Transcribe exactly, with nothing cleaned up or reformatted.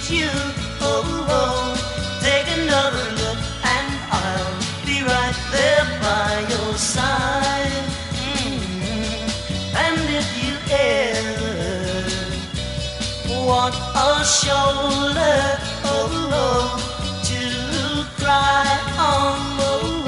you. Oh, oh, take another look and I'll be right there by your side. Mm-hmm. And if you ever want a shoulder, oh, oh, to cry on, oh,